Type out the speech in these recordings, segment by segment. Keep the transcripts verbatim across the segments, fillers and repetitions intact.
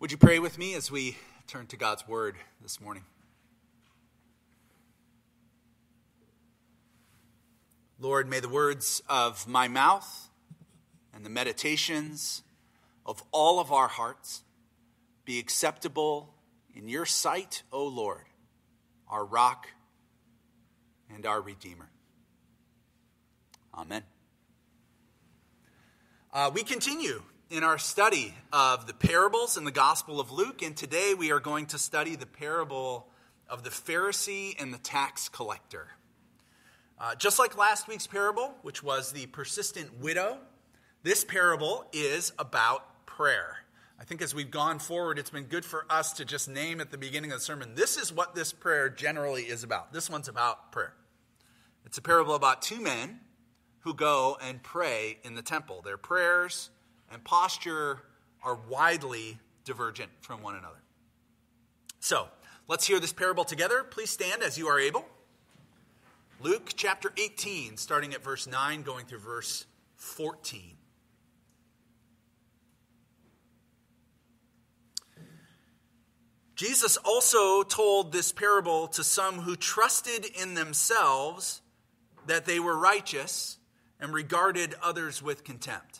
Would you pray with me as we turn to God's word this morning? Lord, may the words of my mouth and the meditations of all of our hearts be acceptable in your sight, O Lord, our rock and our Redeemer. Amen. Uh, we continue in our study of the parables in the Gospel of Luke, and today we are going to study the parable of the Pharisee and the tax collector. Uh, just like last week's parable, which was the persistent widow, this parable is about prayer. I think as we've gone forward, it's been good for us to just name at the beginning of the sermon, this is what this prayer generally is about. This one's about prayer. It's a parable about two men who go and pray in the temple. Their prayers and posture are widely divergent from one another. So, let's hear this parable together. Please stand as you are able. Luke chapter eighteen, starting at verse nine, going through verse fourteen. Jesus also told this parable to some who trusted in themselves that they were righteous and regarded others with contempt.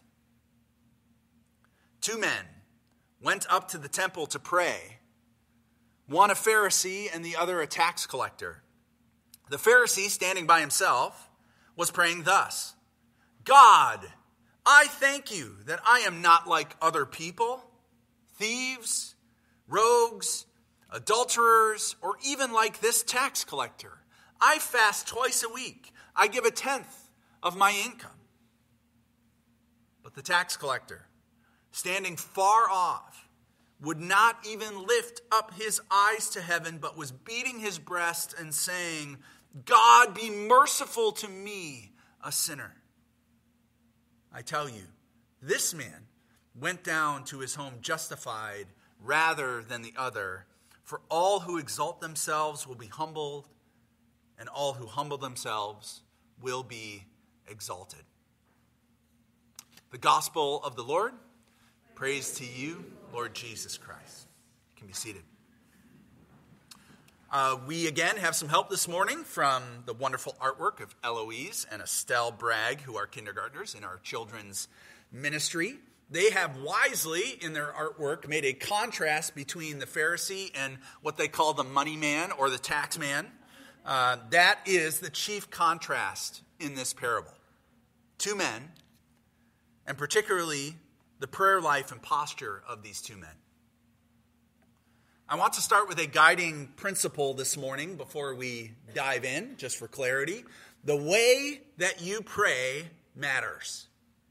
Two men went up to the temple to pray, one a Pharisee and the other a tax collector. The Pharisee, standing by himself, was praying thus: God, I thank you that I am not like other people, thieves, rogues, adulterers, or even like this tax collector. I fast twice a week. I give a tenth of my income. But the tax collector, standing far off, would not even lift up his eyes to heaven, but was beating his breast and saying, God, be merciful to me, a sinner. I tell you, this man went down to his home justified rather than the other. For all who exalt themselves will be humbled, and all who humble themselves will be exalted. The gospel of the Lord. Praise to you, Lord Jesus Christ. You can be seated. Uh, we again have some help this morning from the wonderful artwork of Eloise and Estelle Bragg, who are kindergartners in our children's ministry. They have wisely, in their artwork, made a contrast between the Pharisee and what they call the money man or the tax man. Uh, that is the chief contrast in this parable. Two men, and particularly the prayer life and posture of these two men. I want to start with a guiding principle this morning before we dive in, just for clarity. The way that you pray matters.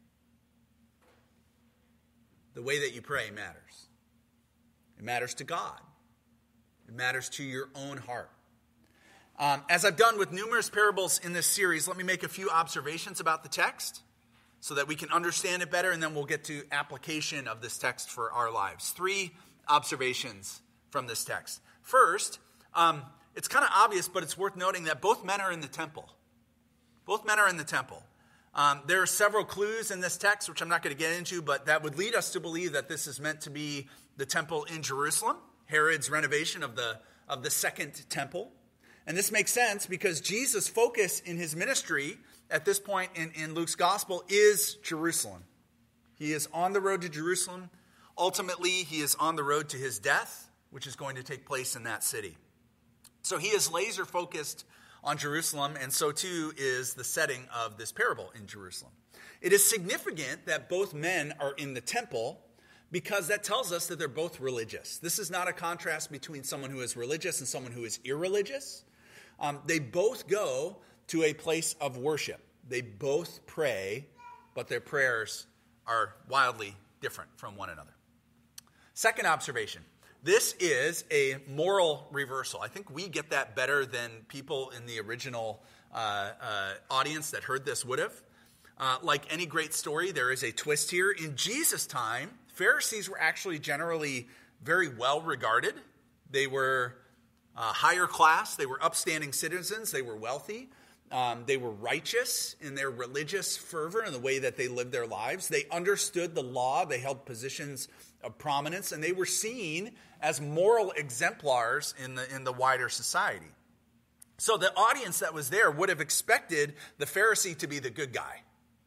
The way that you pray matters. It matters to God. It matters to your own heart. Um, as I've done with numerous parables in this series, let me make a few observations about the text so that we can understand it better, and then we'll get to application of this text for our lives. Three observations from this text. First, um, it's kind of obvious, but it's worth noting that both men are in the temple. Both men are in the temple. Um, there are several clues in this text, which I'm not going to get into, but that would lead us to believe that this is meant to be the temple in Jerusalem, Herod's renovation of the, of the second temple. And this makes sense because Jesus' focus in his ministry at this point in, in Luke's gospel is Jerusalem. He is on the road to Jerusalem. Ultimately, he is on the road to his death, which is going to take place in that city. So he is laser focused on Jerusalem, and so too is the setting of this parable in Jerusalem. It is significant that both men are in the temple because that tells us that they're both religious. This is not a contrast between someone who is religious and someone who is irreligious. Um, they both go to a place of worship. They both pray, but their prayers are wildly different from one another. Second observation. This is a moral reversal. I think we get that better than people in the original uh, uh, audience that heard this would have. Uh, like any great story, there is a twist here. In Jesus' time, Pharisees were actually generally very well regarded. They were uh, higher class. They were upstanding citizens. They were wealthy. Um, they were righteous in their religious fervor and the way that they lived their lives. They understood the law. They held positions of prominence, and they were seen as moral exemplars in the, in the wider society. So the audience that was there would have expected the Pharisee to be the good guy,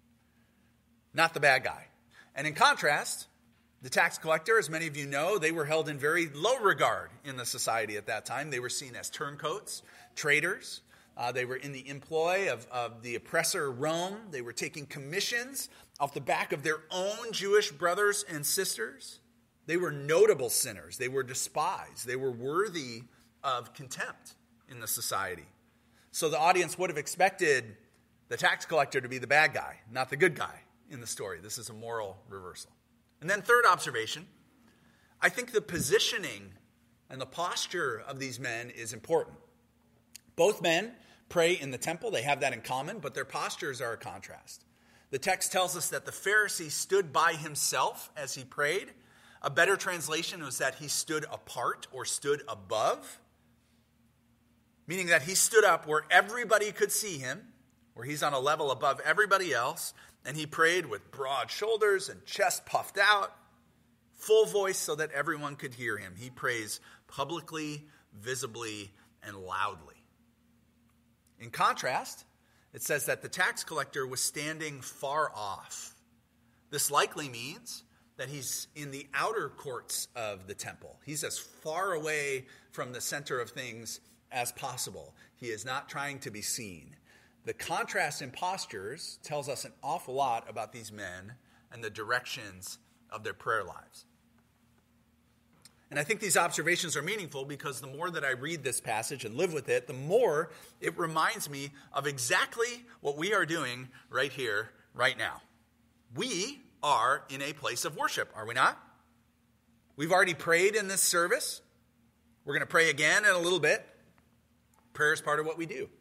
not the bad guy. And in contrast, the tax collector, as many of you know, they were held in very low regard in the society at that time. They were seen as turncoats, traitors. Uh, they were in the employ of, of the oppressor Rome. They were taking commissions off the back of their own Jewish brothers and sisters. They were notable sinners. They were despised. They were worthy of contempt in the society. So the audience would have expected the tax collector to be the bad guy, not the good guy in the story. This is a moral reversal. And then third observation, I think the positioning and the posture of these men is important. Both men pray in the temple. They have that in common, but their postures are a contrast. The text tells us that the Pharisee stood by himself as he prayed. A better translation was that he stood apart or stood above, meaning that he stood up where everybody could see him, where he's on a level above everybody else, and he prayed with broad shoulders and chest puffed out, full voice so that everyone could hear him. He prays publicly, visibly, and loudly. In contrast, it says that the tax collector was standing far off. This likely means that he's in the outer courts of the temple. He's as far away from the center of things as possible. He is not trying to be seen. The contrast in postures tells us an awful lot about these men and the directions of their prayer lives. And I think these observations are meaningful because the more that I read this passage and live with it, the more it reminds me of exactly what we are doing right here, right now. We are in a place of worship, are we not? We've already prayed in this service. We're going to pray again in a little bit. Prayer is part of what we do.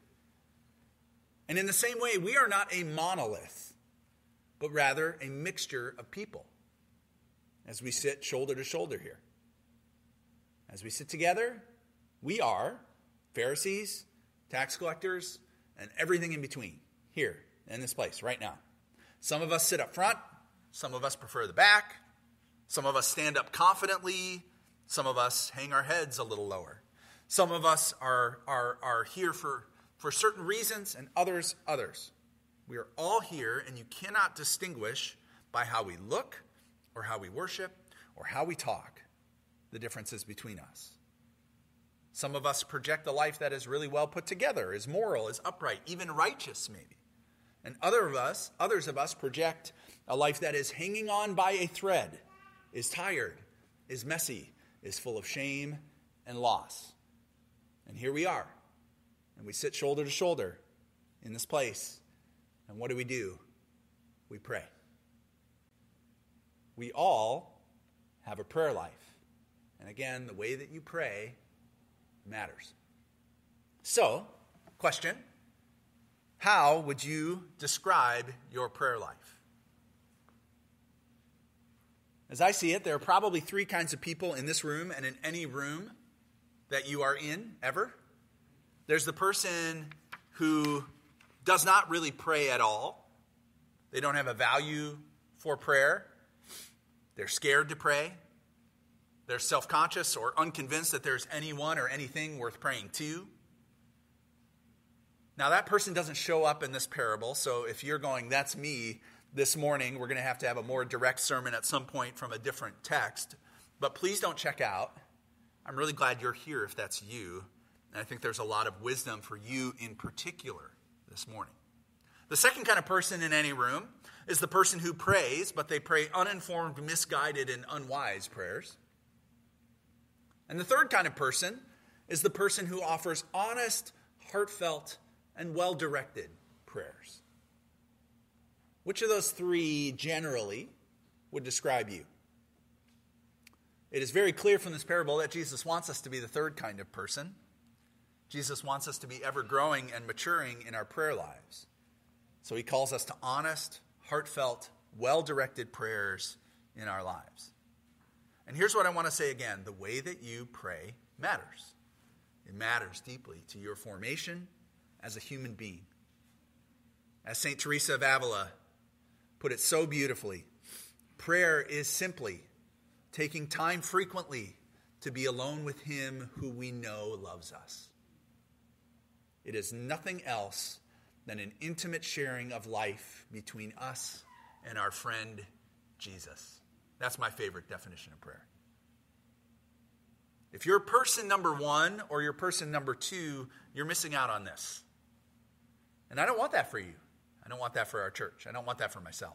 And in the same way, we are not a monolith, but rather a mixture of people as we sit shoulder to shoulder here. As we sit together, we are Pharisees, tax collectors, and everything in between here in this place right now. Some of us sit up front. Some of us prefer the back. Some of us stand up confidently. Some of us hang our heads a little lower. Some of us are, are, are here for, for certain reasons, and others, others. We are all here, and you cannot distinguish by how we look or how we worship or how we talk the differences between us. Some of us project a life that is really well put together, is moral, is upright, even righteous maybe. And other of us, others of us project a life that is hanging on by a thread, is tired, is messy, is full of shame and loss. And here we are, and we sit shoulder to shoulder in this place. And what do we do? We pray. We all have a prayer life. And again, the way that you pray matters. So, question, how would you describe your prayer life? As I see it, there are probably three kinds of people in this room and in any room that you are in ever. There's the person who does not really pray at all. They don't have a value for prayer. They're scared to pray. They're self-conscious or unconvinced that there's anyone or anything worth praying to. Now, that person doesn't show up in this parable, so if you're going, that's me, this morning, we're going to have to have a more direct sermon at some point from a different text. But please don't check out. I'm really glad you're here if that's you. And I think there's a lot of wisdom for you in particular this morning. The second kind of person in any room is the person who prays, but they pray uninformed, misguided, and unwise prayers. And the third kind of person is the person who offers honest, heartfelt, and well-directed prayers. Which of those three generally would describe you? It is very clear from this parable that Jesus wants us to be the third kind of person. Jesus wants us to be ever growing and maturing in our prayer lives. So he calls us to honest, heartfelt, well-directed prayers in our lives. And here's what I want to say again. The way that you pray matters. It matters deeply to your formation as a human being. As Saint Teresa of Avila put it so beautifully, prayer is simply taking time frequently to be alone with him who we know loves us. It is nothing else than an intimate sharing of life between us and our friend Jesus. That's my favorite definition of prayer. If you're person number one or you're person number two, you're missing out on this. And I don't want that for you. I don't want that for our church. I don't want that for myself.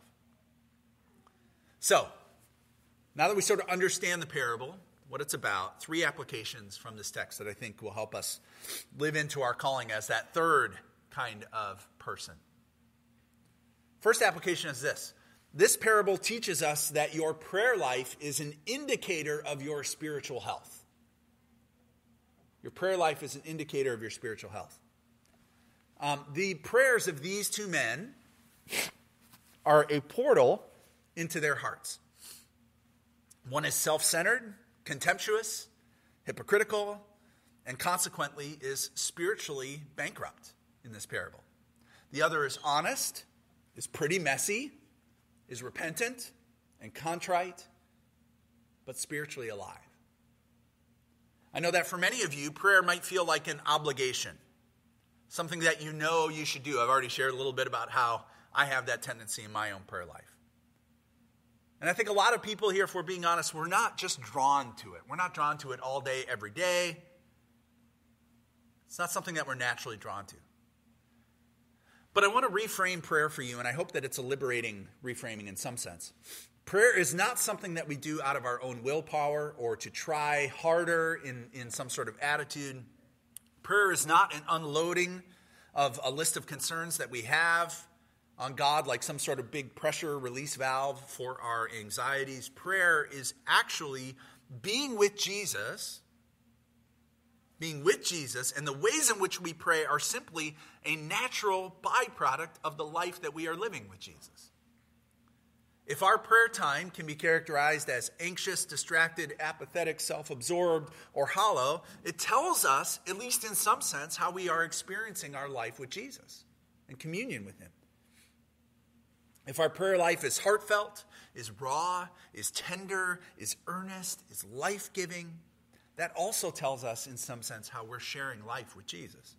So, now that we sort of understand the parable, what it's about, three applications from this text that I think will help us live into our calling as that third kind of person. First application is this. This parable teaches us that your prayer life is an indicator of your spiritual health. Your prayer life is an indicator of your spiritual health. Um, the prayers of these two men are a portal into their hearts. One is self-centered, contemptuous, hypocritical, and consequently is spiritually bankrupt in this parable. The other is honest, is pretty messy, is repentant and contrite, but spiritually alive. I know that for many of you, prayer might feel like an obligation, something that you know you should do. I've already shared a little bit about how I have that tendency in my own prayer life. And I think a lot of people here, if we're being honest, we're not just drawn to it. We're not drawn to it all day, every day. It's not something that we're naturally drawn to. But I want to reframe prayer for you, and I hope that it's a liberating reframing in some sense. Prayer is not something that we do out of our own willpower or to try harder in, in some sort of attitude. Prayer is not an unloading of a list of concerns that we have on God like some sort of big pressure release valve for our anxieties. Prayer is actually being with Jesus, being with Jesus, and the ways in which we pray are simply a natural byproduct of the life that we are living with Jesus. If our prayer time can be characterized as anxious, distracted, apathetic, self-absorbed, or hollow, it tells us, at least in some sense, how we are experiencing our life with Jesus and communion with him. If our prayer life is heartfelt, is raw, is tender, is earnest, is life-giving, that also tells us, in some sense, how we're sharing life with Jesus.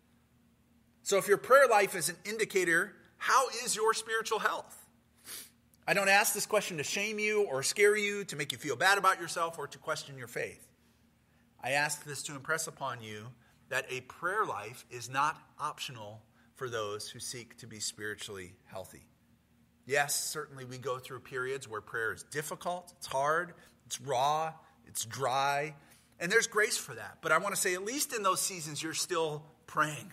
So if your prayer life is an indicator, how is your spiritual health? I don't ask this question to shame you or scare you, to make you feel bad about yourself, or to question your faith. I ask this to impress upon you that a prayer life is not optional for those who seek to be spiritually healthy. Yes, certainly we go through periods where prayer is difficult, it's hard, it's raw, it's dry, and there's grace for that. But I want to say, at least in those seasons, you're still praying.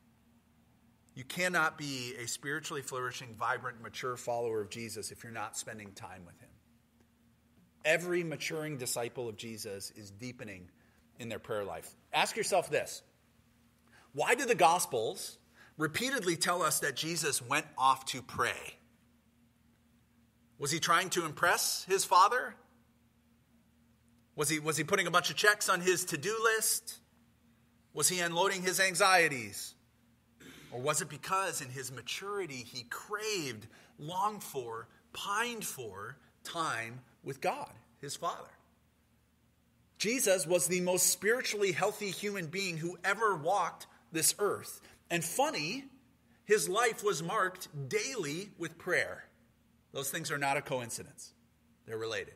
You cannot be a spiritually flourishing, vibrant, mature follower of Jesus if you're not spending time with him. Every maturing disciple of Jesus is deepening in their prayer life. Ask yourself this. Why do the Gospels repeatedly tell us that Jesus went off to pray? Was he trying to impress his Father? Was he, was he putting a bunch of checks on his to-do list? Was he unloading his anxieties? Or was it because in his maturity he craved, longed for, pined for time with God, his Father? Jesus was the most spiritually healthy human being who ever walked this earth. And funny, his life was marked daily with prayer. Those things are not a coincidence. They're related.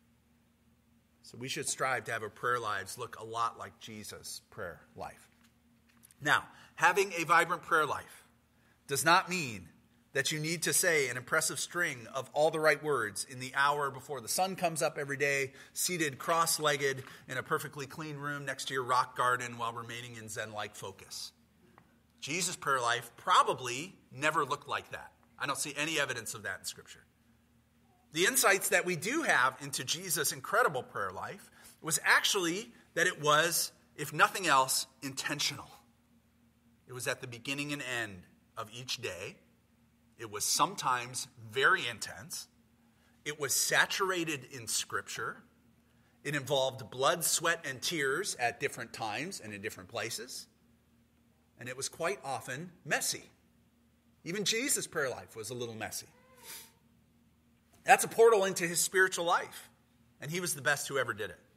So we should strive to have our prayer lives look a lot like Jesus' prayer life. Now, having a vibrant prayer life does not mean that you need to say an impressive string of all the right words in the hour before the sun comes up every day, seated cross-legged in a perfectly clean room next to your rock garden while remaining in Zen-like focus. Jesus' prayer life probably never looked like that. I don't see any evidence of that in Scripture. The insights that we do have into Jesus' incredible prayer life was actually that it was, if nothing else, intentional. It was at the beginning and end of each day. It was sometimes very intense. It was saturated in Scripture. It involved blood, sweat, and tears at different times and in different places. And it was quite often messy. Even Jesus' prayer life was a little messy. That's a portal into his spiritual life, and he was the best who ever did it.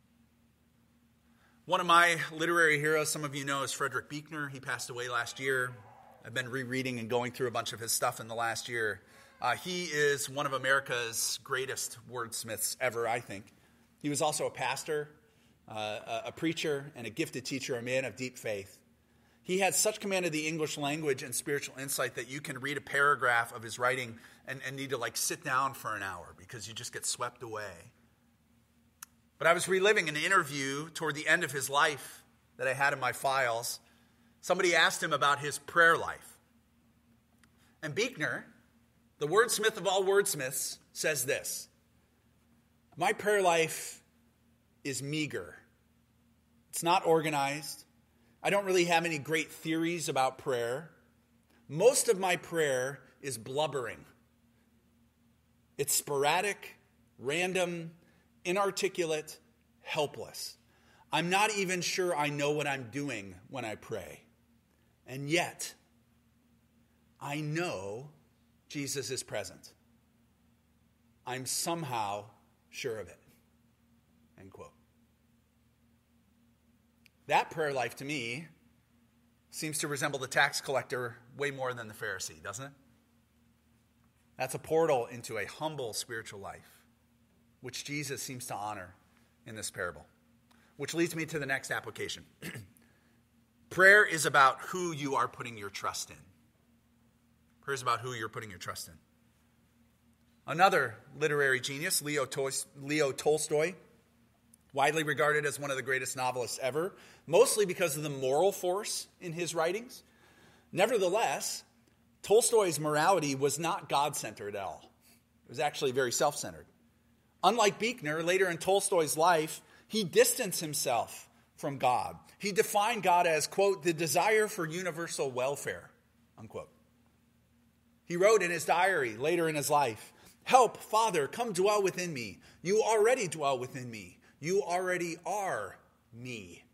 One of my literary heroes, some of you know, is Frederick Buechner. He passed away last year. I've been rereading and going through a bunch of his stuff in the last year. Uh, he is one of America's greatest wordsmiths ever, I think. He was also a pastor, uh, a, a preacher, and a gifted teacher, a man of deep faith. He had such command of the English language and spiritual insight that you can read a paragraph of his writing and, and need to like sit down for an hour because you just get swept away. But I was reliving an interview toward the end of his life that I had in my files. Somebody asked him about his prayer life. And Buechner, the wordsmith of all wordsmiths, says this: "My prayer life is meager. It's not organized. I don't really have any great theories about prayer. Most of my prayer is blubbering. It's sporadic, random, inarticulate, helpless. I'm not even sure I know what I'm doing when I pray. And yet, I know Jesus is present. I'm somehow sure of it." End quote. That prayer life to me seems to resemble the tax collector way more than the Pharisee, doesn't it? That's a portal into a humble spiritual life, which Jesus seems to honor in this parable. Which leads me to the next application. Prayer is about who you are putting your trust in. Prayer is about who you're putting your trust in. Another literary genius, Leo, Tol- Leo Tolstoy, widely regarded as one of the greatest novelists ever, mostly because of the moral force in his writings. Nevertheless, Tolstoy's morality was not God-centered at all. It was actually very self-centered. Unlike Buechner, later in Tolstoy's life, he distanced himself from God. He defined God as, quote, "the desire for universal welfare," unquote. He wrote in his diary later in his life, "Help, Father, come dwell within me. You already dwell within me. You already are me."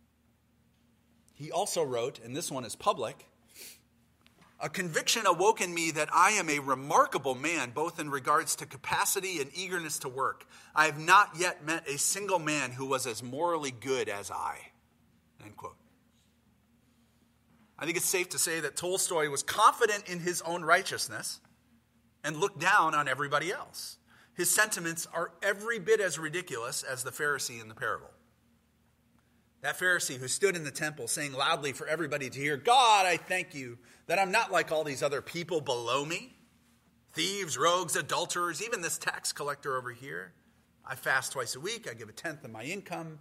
He also wrote, and this one is public, "A conviction awoke in me that I am a remarkable man, both in regards to capacity and eagerness to work. I have not yet met a single man who was as morally good as I." End quote. I think it's safe to say that Tolstoy was confident in his own righteousness and looked down on everybody else. His sentiments are every bit as ridiculous as the Pharisee in the parable. That Pharisee who stood in the temple saying loudly for everybody to hear, "God, I thank you that I'm not like all these other people below me. Thieves, rogues, adulterers, even this tax collector over here. I fast twice a week. I give a tenth of my income."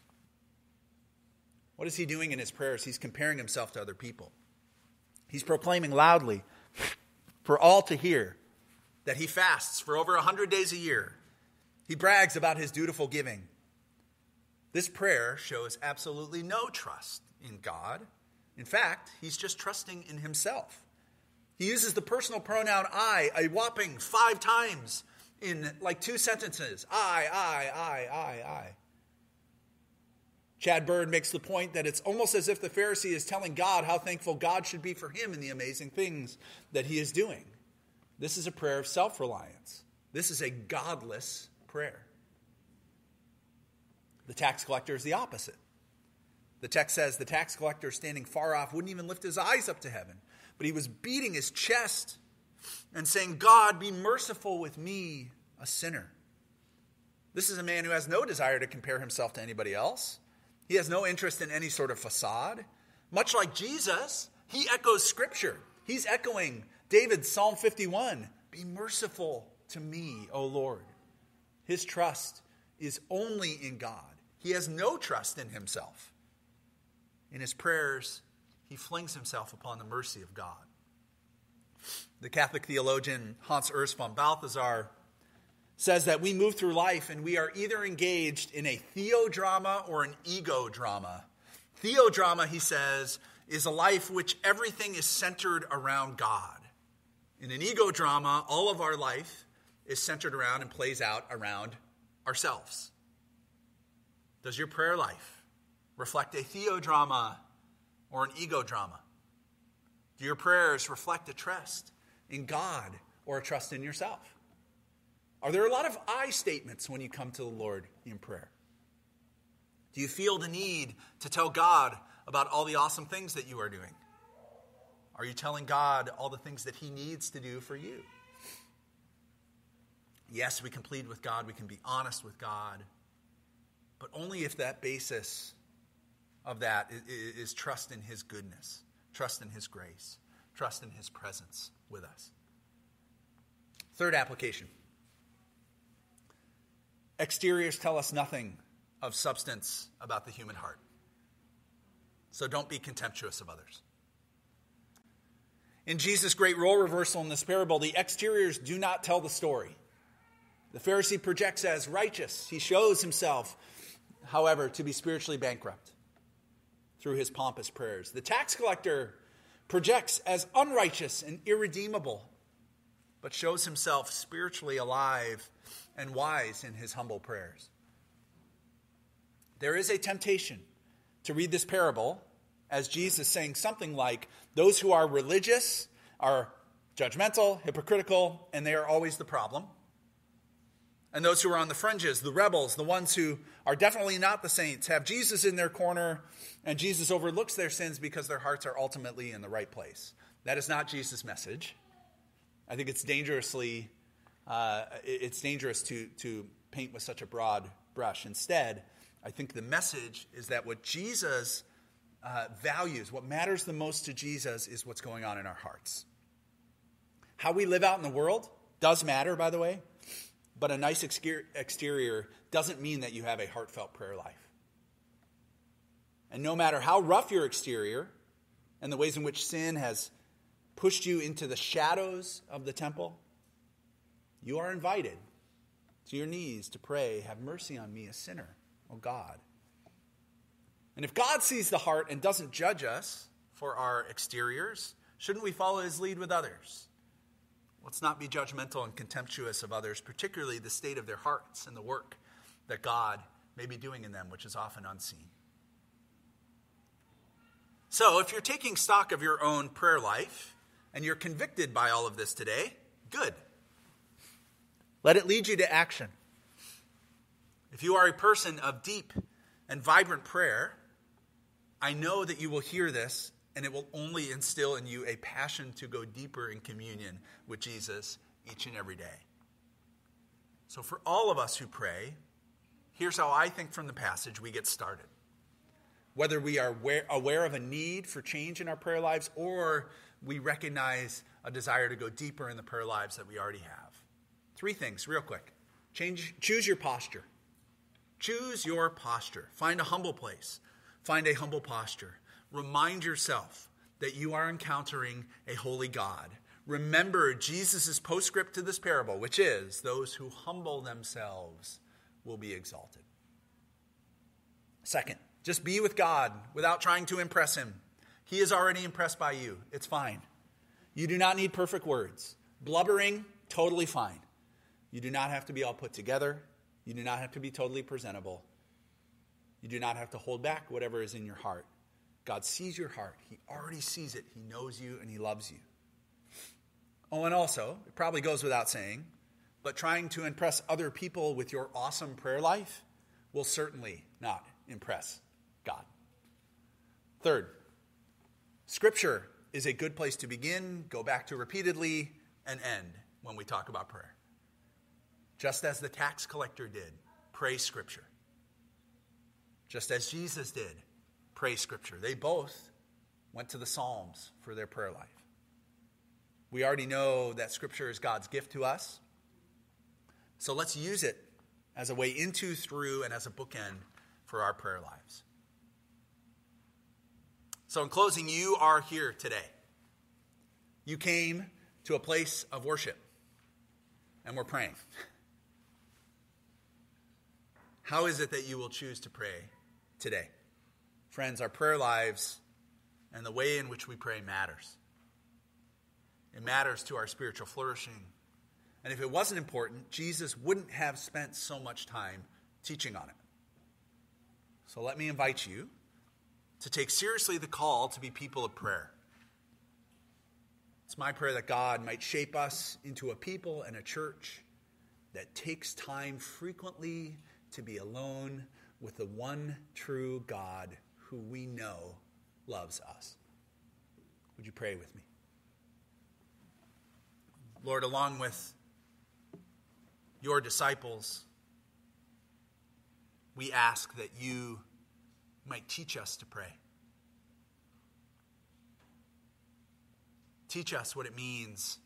What is he doing in his prayers? He's comparing himself to other people. He's proclaiming loudly for all to hear that he fasts for over one hundred days a year. He brags about his dutiful giving. This prayer shows absolutely no trust in God. In fact, he's just trusting in himself. He uses the personal pronoun I a whopping five times in like two sentences. I, I, I, I, I. Chad Bird makes the point that it's almost as if the Pharisee is telling God how thankful God should be for him and the amazing things that he is doing. This is a prayer of self-reliance. This is a godless prayer. The tax collector is the opposite. The text says the tax collector standing far off wouldn't even lift his eyes up to heaven, but he was beating his chest and saying, "God, be merciful with me, a sinner." This is a man who has no desire to compare himself to anybody else. He has no interest in any sort of facade. Much like Jesus, he echoes Scripture. He's echoing David's Psalm fifty-one, "Be merciful to me, O Lord." His trust is only in God. He has no trust in himself. In his prayers, he flings himself upon the mercy of God. The Catholic theologian Hans Urs von Balthasar says that we move through life and we are either engaged in a theodrama or an ego drama. Theodrama, he says, is a life which everything is centered around God. In an ego drama, all of our life is centered around and plays out around ourselves. Does your prayer life reflect a theodrama or an ego drama? Do your prayers reflect a trust in God or a trust in yourself? Are there a lot of I statements when you come to the Lord in prayer? Do you feel the need to tell God about all the awesome things that you are doing? Are you telling God all the things that he needs to do for you? Yes, we can plead with God. We can be honest with God. But only if that basis of that is, is trust in his goodness, trust in his grace, trust in his presence with us. Third application. Exteriors tell us nothing of substance about the human heart. So don't be contemptuous of others. In Jesus' great role reversal in this parable, the exteriors do not tell the story. The Pharisee projects as righteous. He shows himself, however, to be spiritually bankrupt through his pompous prayers. The tax collector projects as unrighteous and irredeemable, but shows himself spiritually alive and wise in his humble prayers. There is a temptation to read this parable as Jesus saying something like, those who are religious are judgmental, hypocritical, and they are always the problem. And those who are on the fringes, the rebels, the ones who are definitely not the saints, have Jesus in their corner, and Jesus overlooks their sins because their hearts are ultimately in the right place. That is not Jesus' message. I think it's dangerously, uh, it's dangerous to, to paint with such a broad brush. Instead, I think the message is that what Jesus uh, values, what matters the most to Jesus, is what's going on in our hearts. How we live out in the world does matter, by the way. But a nice exterior doesn't mean that you have a heartfelt prayer life. And no matter how rough your exterior and the ways in which sin has pushed you into the shadows of the temple, you are invited to your knees to pray, have mercy on me, a sinner, O God. And if God sees the heart and doesn't judge us for our exteriors, shouldn't we follow his lead with others? Let's not be judgmental and contemptuous of others, particularly the state of their hearts and the work that God may be doing in them, which is often unseen. So, if you're taking stock of your own prayer life and you're convicted by all of this today, good. Let it lead you to action. If you are a person of deep and vibrant prayer, I know that you will hear this, and it will only instill in you a passion to go deeper in communion with Jesus each and every day. So for all of us who pray, here's how I think from the passage we get started. Whether we are aware of a need for change in our prayer lives or we recognize a desire to go deeper in the prayer lives that we already have. Three things, real quick. Change, choose your posture. Choose your posture. Find a humble place. Find a humble posture. Remind yourself that you are encountering a holy God. Remember Jesus' postscript to this parable, which is, those who humble themselves will be exalted. Second, just be with God without trying to impress him. He is already impressed by you. It's fine. You do not need perfect words. Blubbering, totally fine. You do not have to be all put together. You do not have to be totally presentable. You do not have to hold back whatever is in your heart. God sees your heart. He already sees it. He knows you and he loves you. Oh, and also, it probably goes without saying, but trying to impress other people with your awesome prayer life will certainly not impress God. Third, Scripture is a good place to begin, go back to repeatedly, and end when we talk about prayer. Just as the tax collector did, pray Scripture. Just as Jesus did, pray Scripture. They both went to the Psalms for their prayer life. We already know that Scripture is God's gift to us. So let's use it as a way into, through, and as a bookend for our prayer lives. So in closing, you are here today. You came to a place of worship, and we're praying. How is it that you will choose to pray today? Friends, our prayer lives and the way in which we pray matters. It matters to our spiritual flourishing. And if it wasn't important, Jesus wouldn't have spent so much time teaching on it. So let me invite you to take seriously the call to be people of prayer. It's my prayer that God might shape us into a people and a church that takes time frequently to be alone with the one true God who we know loves us. Would you pray with me? Lord, along with your disciples, we ask that you might teach us to pray. Teach us what it means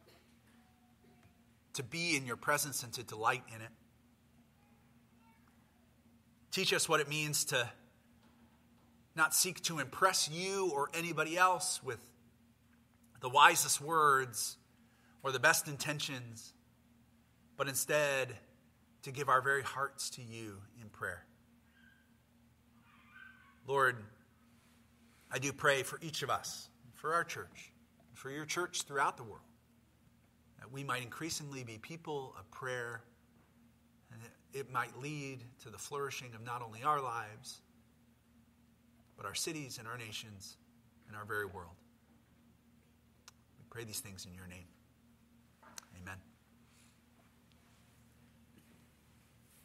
to be in your presence and to delight in it. Teach us what it means to not seek to impress you or anybody else with the wisest words or the best intentions, but instead to give our very hearts to you in prayer. Lord, I do pray for each of us, for our church, for your church throughout the world, that we might increasingly be people of prayer, and it might lead to the flourishing of not only our lives, but our cities and our nations and our very world. We pray these things in your name. Amen.